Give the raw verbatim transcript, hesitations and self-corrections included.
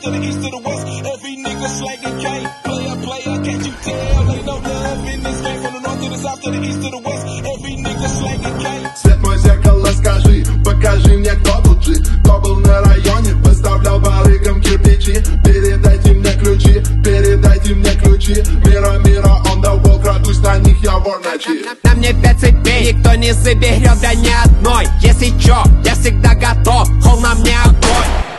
to the east to the west. Every nigga slanging cane. Player, player, can't you tell? Ain't no love in this game. From the north to the south to the east to the west. Every nigga slanging cane. Свет мой зеркало, скажи, покажи мне, кто тут жив. Кто был на районе, выставлял барыгам кирпичи. Передайте мне ключи, передайте мне ключи. Мира, мира, он давно крадусь на них, я вор ночи. На мне пять цепей, никто не заберет, да ни одной. Если чё, я всегда готов, холл на мне огонь.